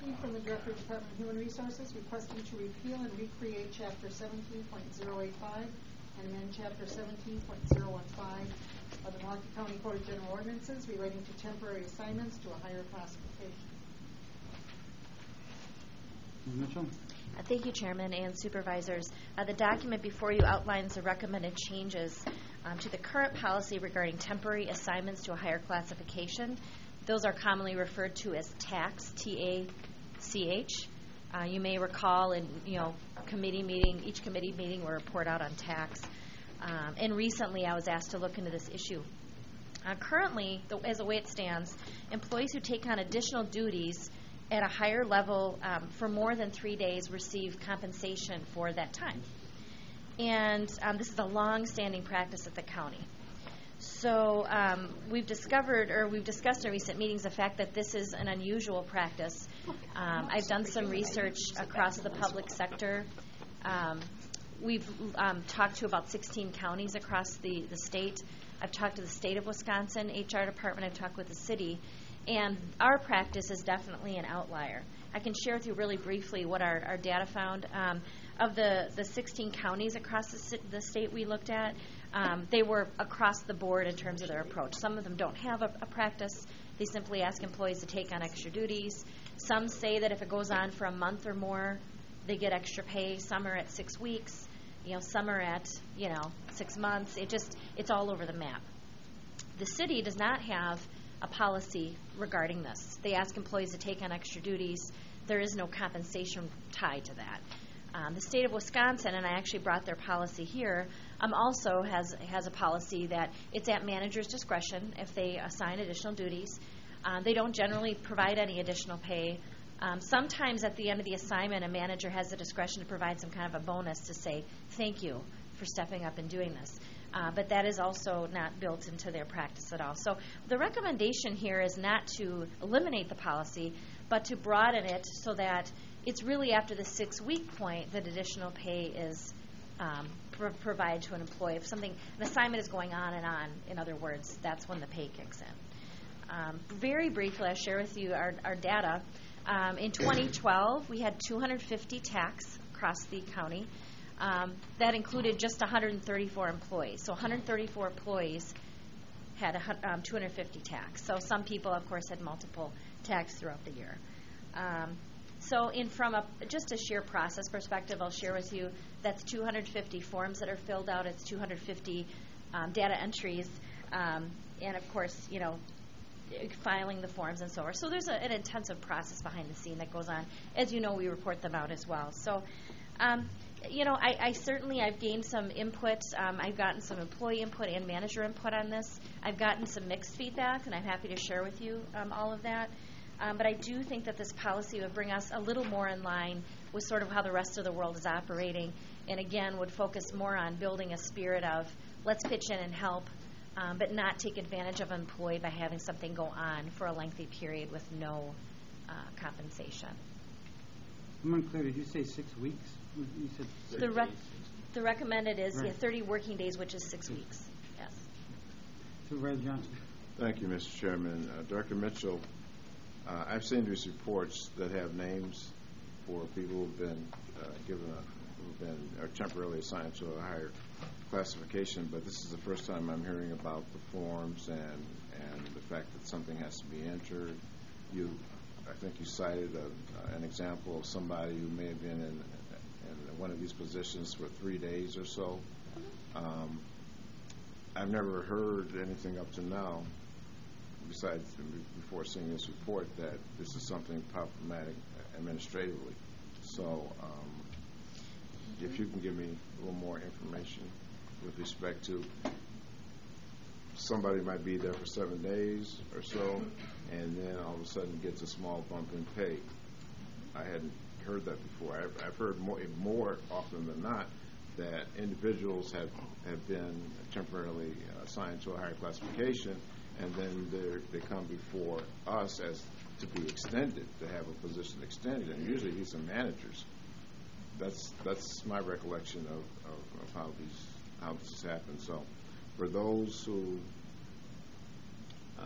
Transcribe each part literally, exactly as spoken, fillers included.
received from the Director of Department of Human Resources requesting to repeal and recreate Chapter seventeen point oh eight five and amend Chapter seventeen point oh one five of the Milwaukee County Code of General Ordinances relating to temporary assignments to a higher classification. Miz Mitchell? Uh, thank you, Chairman and Supervisors. Uh, the document before you outlines the recommended changes um, to the current policy regarding temporary assignments to a higher classification. Those are commonly referred to as TACs, T A C H. Uh, you may recall in you know committee meeting, each committee meeting will report out on TACs. Um, and recently I was asked to look into this issue. Uh, currently, the, as the way it stands, employees who take on additional duties at a higher level um, for more than three days receive compensation for that time. And um, this is a long-standing practice at the county. So um, we've discovered, or we've discussed in recent meetings, the fact that this is an unusual practice. Um, I've done some research across the public sector. Um, we've um, talked to about sixteen counties across the, the state. I've talked to the state of Wisconsin H R department. I've talked with the city. And our practice is definitely an outlier. I can share with you really briefly what our, our data found. Um, of the, the sixteen counties across the, the state we looked at, um, they were across the board in terms of their approach. Some of them don't have a, a practice. They simply ask employees to take on extra duties. Some say that if it goes on for a month or more, they get extra pay. Some are at six weeks. You know, some are at, you know, six months. It just, it's all over the map. The city does not have a policy regarding this. They ask employees to take on extra duties. There is no compensation tied to that. Um, the state of Wisconsin, and I actually brought their policy here, um, also has has a policy that it's at manager's discretion if they assign additional duties. Um, they don't generally provide any additional pay. Um, sometimes at the end of the assignment, a manager has the discretion to provide some kind of a bonus to say, thank you for stepping up and doing this. Uh, but that is also not built into their practice at all. So the recommendation here is not to eliminate the policy, but to broaden it so that it's really after the six-week point that additional pay is um, pro- provided to an employee. If something, an assignment is going on and on, in other words, that's when the pay kicks in. Um, very briefly, I'll share with you our, our data. Um, in twenty twelve, we had two hundred fifty TACs across the county. Um, that included just one hundred thirty-four employees. So one hundred thirty-four employees had a, um, two hundred fifty TACs. So some people, of course, had multiple TACs throughout the year. Um, so in from a, just a sheer process perspective, I'll share with you that's two hundred fifty forms that are filled out. It's two hundred fifty um, data entries. Um, and, of course, you know, filing the forms and so forth. So there's a, an intensive process behind the scene that goes on. As you know, we report them out as well. So, um, you know, I, I certainly, I've gained some input. Um, I've gotten some employee input and manager input on this. I've gotten some mixed feedback, and I'm happy to share with you um, all of that. Um, but I do think that this policy would bring us a little more in line with sort of how the rest of the world is operating, and again, would focus more on building a spirit of let's pitch in and help, um, but not take advantage of an employee by having something go on for a lengthy period with no uh, compensation. I'm unclear. Did you say six weeks? You said The, rec- the recommended is right. yeah, thirty working days, which is six weeks. Yes. Supervisor Johnson. Thank you, Mister Chairman. Uh, Director Mitchell, uh, I've seen these reports that have names for people who've been uh, given a, who've been or temporarily assigned to a higher classification, but this is the first time I'm hearing about the forms and and the fact that something has to be entered. You, I think you cited a, uh, an example of somebody who may have been in, in one of these positions for three days or so. Um, I've never heard anything up to now, besides before seeing this report, that this is something problematic administratively. So um, if you can give me a little more information with respect to somebody might be there for seven days or so, and then all of a sudden gets a small bump in pay. I hadn't heard that before. I've, I've heard more, more often than not that individuals have, have been temporarily assigned to a higher classification, and then they come before us as to be extended, to have a position extended, and usually these are managers. That's that's my recollection of, of, of how these how this has happened. So for those who um,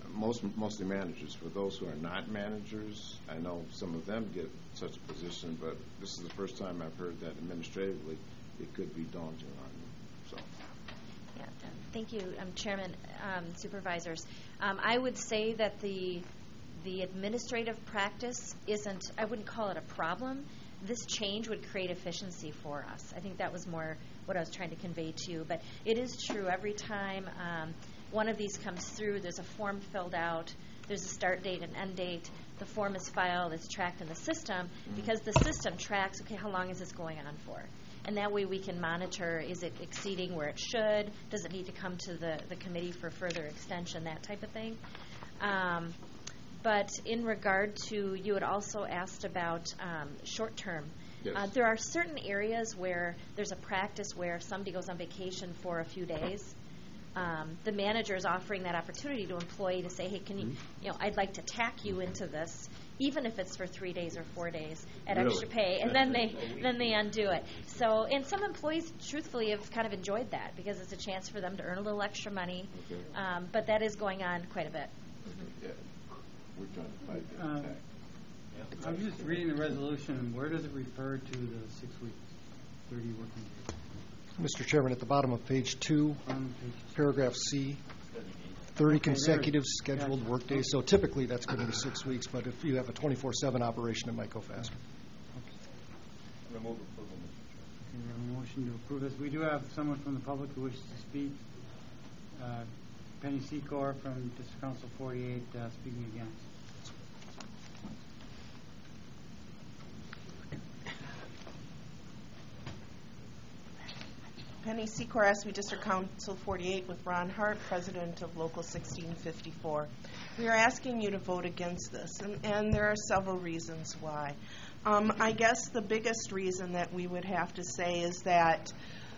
most mostly managers. For those who are not managers, I know some of them get such a position, but this is the first time I've heard that administratively it could be daunting on you. So. Yeah, thank you, um, Chairman, um, supervisors. Um, I would say that the the administrative practice isn't, I wouldn't call it a problem. This change would create efficiency for us. I think that was more what I was trying to convey to you. But it is true, every time um, one of these comes through, there's a form filled out, there's a start date and end date, the form is filed, it's tracked in the system, mm-hmm. because the system tracks, okay, how long is this going on for? And that way we can monitor, is it exceeding where it should? Does it need to come to the, the committee for further extension, that type of thing? Um, but in regard to, you had also asked about um, short-term. Yes. Uh, there are certain areas where there's a practice where if somebody goes on vacation for a few days, um, the manager is offering that opportunity to employee to say, hey, can you, mm-hmm. you know, I'd like to tack you into this, even if it's for three days or four days at really? extra pay, and then they then they undo it. So, and some employees, truthfully, have kind of enjoyed that because it's a chance for them to earn a little extra money. Okay. Um, but that is going on quite a bit. Okay. Yeah. We're trying to fight that Um, attack. I'm just reading the resolution. Where does it refer to the six weeks, thirty working days? Mister Chairman, at the bottom of page two, On page two. paragraph C, thirty Okay, consecutive there. scheduled Gotcha. workdays. So typically, that's going to be six weeks, but if you have a twenty-four seven operation, it might go faster. Okay, we have a motion to approve this. We do have someone from the public who wishes to speak. Uh, Penny Secor from District Council forty-eight uh, speaking against. Penny Secor, S B District Council forty-eight, with Ron Hart, President of Local sixteen fifty-four. We are asking you to vote against this, and, and there are several reasons why. Um, I guess the biggest reason that we would have to say is that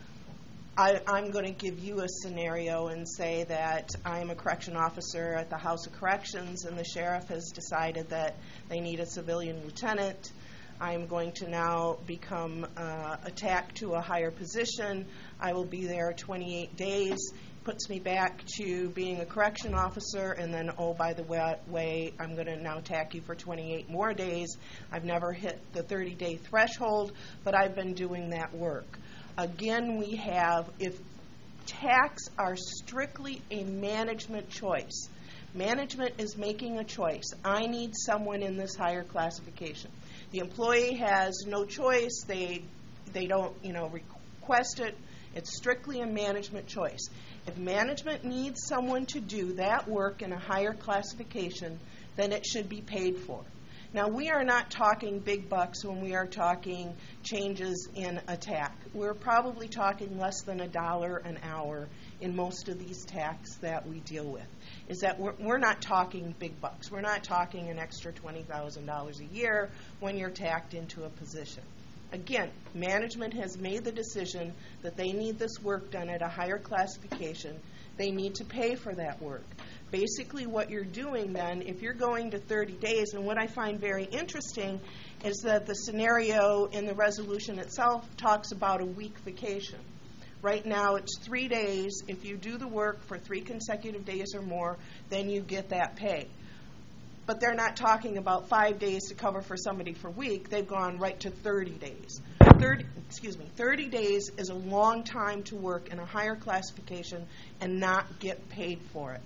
I, I'm going to give you a scenario and say that I'm a correction officer at the House of Corrections, and the sheriff has decided that they need a civilian lieutenant. I'm going to now become uh, attacked to a higher position. I will be there twenty-eight days. Puts me back to being a correction officer, and then, oh, by the way, I'm going to now tack you for twenty-eight more days. I've never hit the thirty-day threshold, but I've been doing that work. Again, we have, if tacks are strictly a management choice, management is making a choice. I need someone in this higher classification. The employee has no choice. They they don't, you know, request it. It's strictly a management choice. If management needs someone to do that work in a higher classification, then it should be paid for. Now, we are not talking big bucks when we are talking changes in a tack. We're probably talking less than a dollar an hour in most of these tacks that we deal with. Is that we're, we're not talking big bucks. We're not talking an extra twenty thousand dollars a year when you're tacked into a position. Again, management has made the decision that they need this work done at a higher classification. They need to pay for that work. Basically, what you're doing then, if you're going to thirty days, and what I find very interesting is that the scenario in the resolution itself talks about a week vacation. Right now, it's three days. If you do the work for three consecutive days or more, then you get that pay. But they're not talking about five days to cover for somebody for a week. They've gone right to thirty days. thirty, excuse me, thirty days is a long time to work in a higher classification and not get paid for it.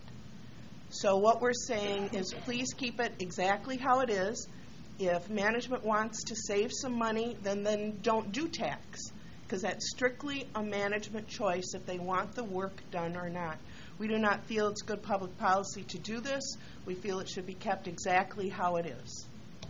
So what we're saying is please keep it exactly how it is. If management wants to save some money, then, then don't do tax, because that's strictly a management choice if they want the work done or not. We do not feel it's good public policy to do this. We feel it should be kept exactly how it is.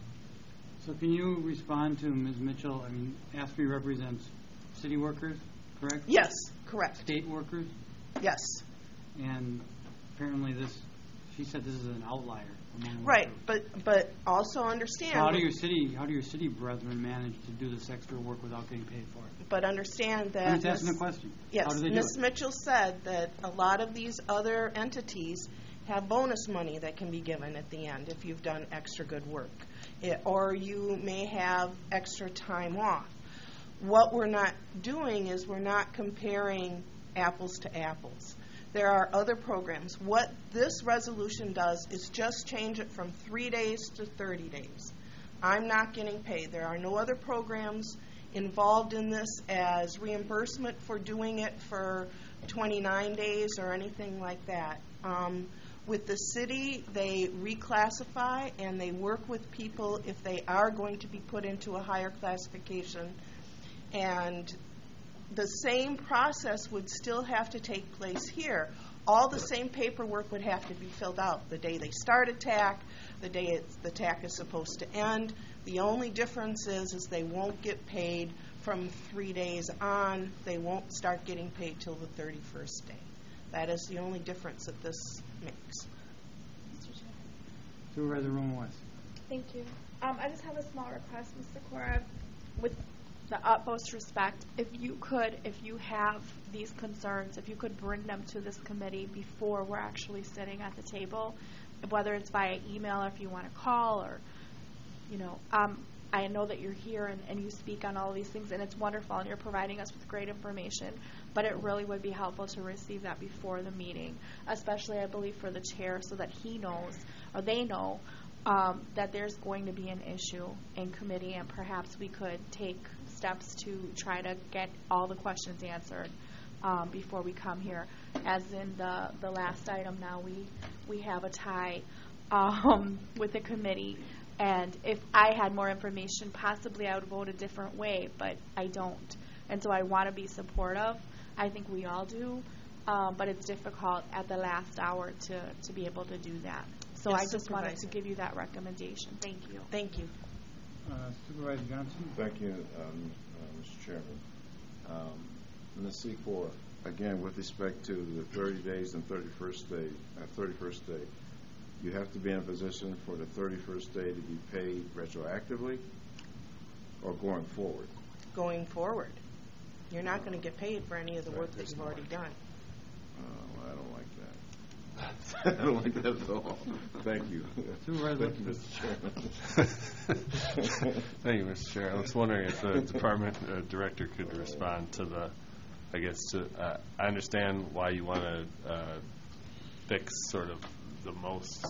So can you respond to Miz Mitchell? I mean, AFSCME represents city workers, correct? Yes, correct. State workers? Yes. And apparently this, she said this is an outlier among Right, workers. but but also understand. So how do your city how do your city brethren manage to do this extra work without getting paid for it? But understand that. I'm just asking a question. Yes, how do they do Miz it? Mitchell said that a lot of these other entities have bonus money that can be given at the end if you've done extra good work, it, or you may have extra time off. What we're not doing is we're not comparing apples to apples. There are other programs. What this resolution does is just change it from three days to thirty days. I'm not getting paid. There are no other programs involved in this as reimbursement for doing it for twenty-nine days or anything like that. Um, with the city, they reclassify and they work with people if they are going to be put into a higher classification. And the same process would still have to take place here. All the same paperwork would have to be filled out. The day they start a T A C, the day it's, the T A C is supposed to end. The only difference is, is they won't get paid from three days on. They won't start getting paid till the thirty-first day. That is the only difference that this makes. Supervisor Roman West. Thank you. Um, I just have a small request, Mister Cora, with the utmost respect. If you could, if you have these concerns, if you could bring them to this committee before we're actually sitting at the table, whether it's via email or if you want to call or, you know, um, I know that you're here and, and you speak on all of these things, and it's wonderful, and you're providing us with great information, but it really would be helpful to receive that before the meeting, especially, I believe, for the chair, so that he knows, or they know, um, that there's going to be an issue in committee, and perhaps we could take steps to try to get all the questions answered um, before we come here. As in the, the last item now, we, we have a tie um, with the committee. And if I had more information, possibly I would vote a different way, but I don't. And so I want to be supportive. I think we all do. Um, but it's difficult at the last hour to, to be able to do that. So Yes, I just wanted Supervisor. to give you that recommendation. Thank you. Thank you. Uh, Supervisor Johnson. Thank you, um, uh, Mister Chairman. Um, Miz Secor, again, with respect to the thirty days and thirty-first day, uh, thirty-first day, you have to be in a position for the thirty-first day to be paid retroactively or going forward? Going forward. You're not going to get paid for any of the Right, work that there's you've no already way. done. Oh, I don't like that. I don't like that at all. Thank you. Supervisor Thank you, Mister Chairman. Thank you, Mister Chair. I was wondering if the department uh, director could respond to the, I guess, to, uh, I understand why you want to uh, fix sort of the most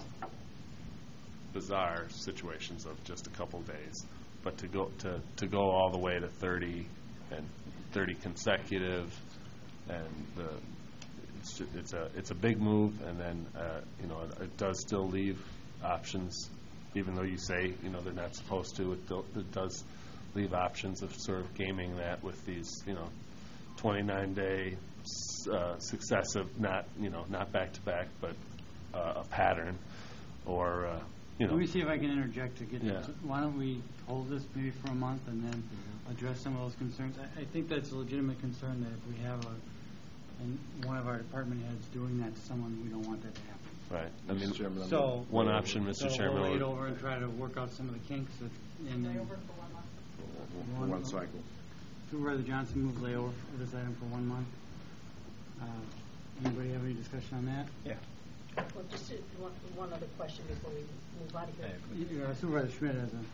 bizarre situations of just a couple days, but to go to, to go all the way to thirty and thirty consecutive, and the it's ju- it's a it's a big move, and then uh, you know it, it does still leave options, even though you say you know they're not supposed to. It, do, it does leave options of sort of gaming that with these you know twenty-nine day uh, successive, not you know not back to back, but uh, a pattern, or uh, you know. Let me see if I can interject to get. Yeah. To, why don't we hold this maybe for a month and then address some of those concerns? I, I think that's a legitimate concern that if we have a and one of our department heads doing that to someone, we don't want that to happen. Right. I mean, Mister Chairman, I'm So one option, Mister so Chairman. we'll wait would- over and try to work out some of the kinks, that, and Lay then over for one month. for one cycle. Supervisor Johnson moves layover for this item for one month. Uh, anybody have any discussion on that? Yeah. Well, just uh, one, one other question before we move out of here. You- uh, Supervisor Schmidt has a.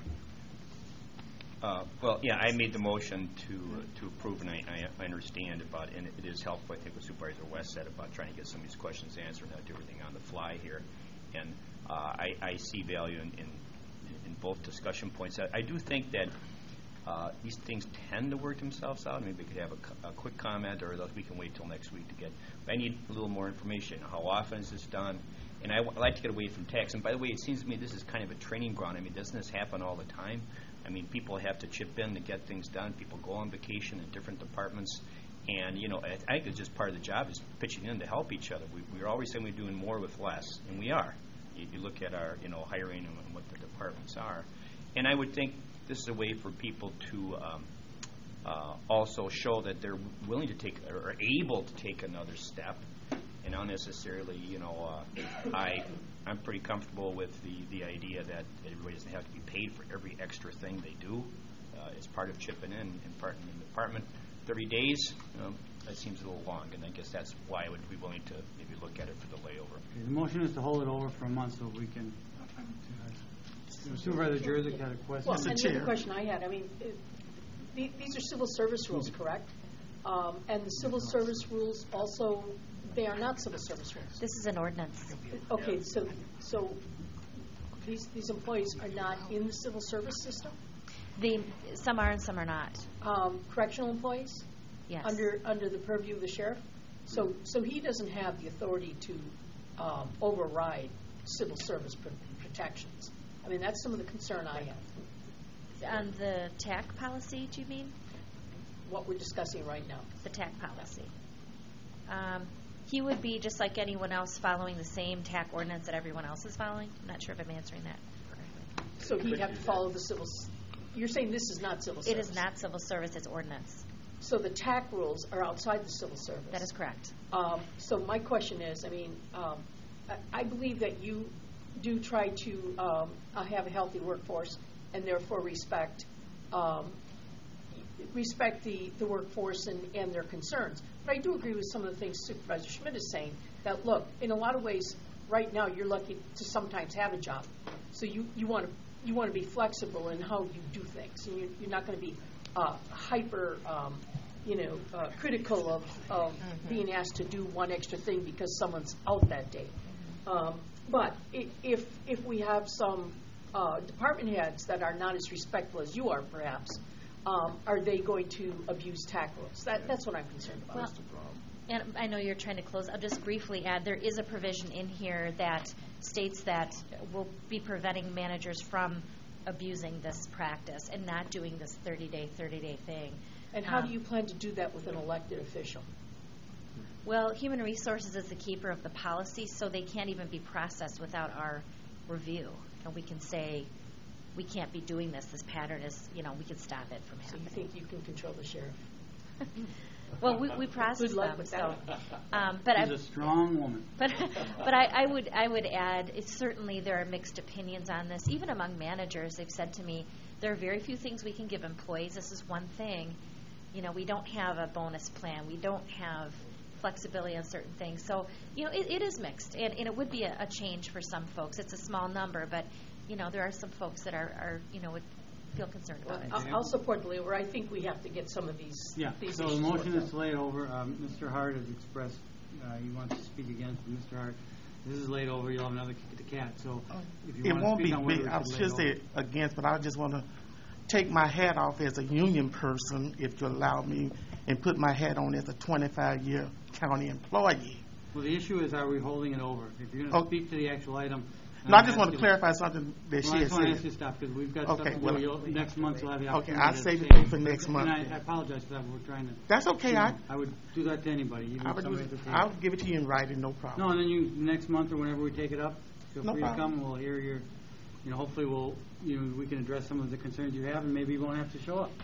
Uh, Well, yeah, I made the motion to uh, to approve, and I, I I understand about, and it is helpful, I think, what Supervisor West said about trying to get some of these questions answered, not do everything on the fly here. And uh, I, I see value in, in, in both discussion points. I, I do think that uh, these things tend to work themselves out. Maybe we could have a, co- a quick comment, or else we can wait till next week to get. I need a little more information. How often is this done? And I w- I'd like to get away from tax. And by the way, it seems to me this is kind of a training ground. I mean, doesn't this happen all the time? I mean, people have to chip in to get things done. People go on vacation in different departments. And, you know, I I think it's just part of the job is pitching in to help each other. We, we're always saying we're doing more with less, and we are. You, you look at our, you know, hiring and what the departments are. And I would think this is a way for people to um, uh, also show that they're willing to take or are able to take another step, and not necessarily, you know, uh, I, I'm pretty comfortable with the, the idea that everybody doesn't have to be paid for every extra thing they do. Uh, it's part of chipping in and part in the department. thirty days, you know, that seems a little long, and I guess that's why I would be willing to maybe look at it for the layover. Okay, the motion is to hold it over for a month so we can. Supervisor Jurzik had a question. Well, and the other question I had, I mean, it, the- these are civil service rules, correct? Um, and the civil service rules also they are not civil service roles. This is an ordinance. Okay, so, so these, these employees are not in the civil service system? The, some are and some are not. Um, correctional employees? Yes. Under, under the purview of the sheriff? So, so he doesn't have the authority to um, override civil service pr- protections. I mean, that's some of the concern I have. On the T A C policy, do you mean? What we're discussing right now. The T A C policy. Um, he would be just like anyone else following the same T A C ordinance that everyone else is following. I'm not sure if I'm answering that correctly. So he'd have to follow the civil, s- you're saying this is not civil It service? is not civil service, it's ordinance. So the T A C rules are outside the civil service? That is correct. Um, so my question is, I mean, um, I, I believe that you do try to um, uh, have a healthy workforce and therefore respect um, respect the, the workforce and, and their concerns. But I do agree with some of the things Supervisor Schmidt is saying, that, look, in a lot of ways, right now, you're lucky to sometimes have a job. So you, you want to you want to be flexible in how you do things. And you're, you're not going to be uh, hyper, um, you know, uh, critical of, of mm-hmm. being asked to do one extra thing because someone's out that day. Um, but i- if if we have some uh, department heads that are not as respectful as you are, perhaps, um, are they going to abuse T A C rules? That, that's what I'm concerned about. Well, and I know you're trying to close. I'll just briefly add, there is a provision in here that states that will be preventing managers from abusing this practice and not doing this thirty-day, thirty-day thing. And how Um, do you plan to do that with an elected official? Well, Human Resources is the keeper of the policy, so they can't even be processed without our review. And we can say, we can't be doing this. This pattern is, you know, we can stop it from So happening. you think you can control the sheriff? Well, we, we process Good luck them. with So, that. um, but She's I, a strong woman. But but I, I would I would add, it's certainly there are mixed opinions on this. Even among managers, they've said to me, there are very few things we can give employees. This is one thing. You know, we don't have a bonus plan. We don't have flexibility on certain things. So, you know, it, it is mixed, and, and it would be a, a change for some folks. It's a small number, but, you know, there are some folks that are, are you know, would feel concerned about it. I'll, I'll support the layover. I think we have to get some of these, Yeah, these so the issues motion worked is to out. lay it over. Um, Mister Hart has expressed uh, he wants to speak against it. Mister Hart, this is laid over. You'll have another kick at the cat. So if you It want to won't speak be on whether big. it I should should lay it say against, but I just want to take my hat off as a union person, if you allow me, and put my hat on as a twenty-five year county employee. Well, the issue is, are we holding it over? If you're going to Oh. speak to the actual item. No, I I'm just want to asking- clarify something that Well, she I had just want to ask said. you to stop, because we've got Okay, stuff to well- do. You'll- Next month, you'll have the Okay, opportunity I'll to save it say- for next month, And I, then. I apologize for that, but we're trying to. That's okay. you know, I I would do that to anybody, even I would somebody do, at the table. I'll give it to you in writing, no No, problem. and then you, next month or whenever we take it up, feel No free to problem. come, and we'll hear your, you know, hopefully we'll, you know, we can address some of the concerns you have, and maybe you won't have to show up.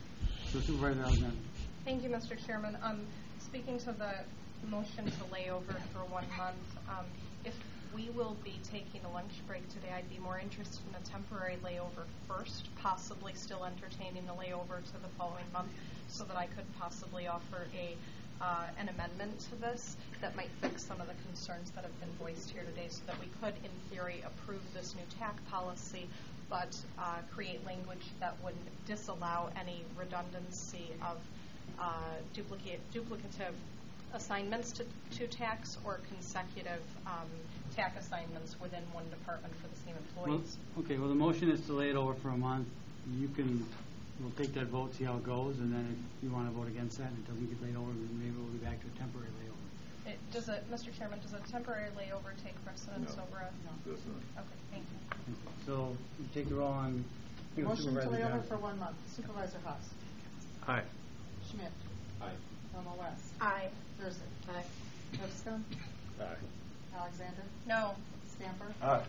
So Supervisor Alexander. Thank you, Mister Chairman. Um, speaking to the motion to lay over for one month, um, if we will be taking a lunch break today, I'd be more interested in a temporary layover first, possibly still entertaining the layover to the following month, so that I could possibly offer a uh, an amendment to this that might fix some of the concerns that have been voiced here today, so that we could, in theory, approve this new T A C policy, but uh, create language that would disallow any redundancy of uh, duplicate, duplicative assignments to, to tax or consecutive um, T A C assignments within one department for the same Well, employees. okay, well, the motion is to lay it over for a month. You can, we'll take that vote, see how it goes, and then if you want to vote against that and it doesn't get laid over, then maybe we'll be back to a temporary layover. It, does it, Mister Chairman, does a temporary layover take precedence No. over a? Does not. Okay, thank you. So you take the roll on. I think it was Motion to Supervisor lay over Johnson. for one month. Supervisor Haas. Aye. Schmidt. Aye. Thelma West. Aye. Thursday. Aye. Lipscomb. Aye. Alexander. No. Stamper. Aye.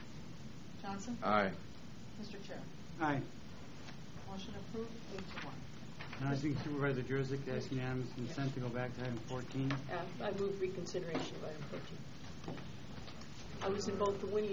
Johnson. Aye. Mister Chair. Aye. Motion approved, eight to one. Now I think Supervisor Jurassic asked unanimous consent to go back to item fourteen. Uh, I move reconsideration of item fourteen. I was in both the Winnie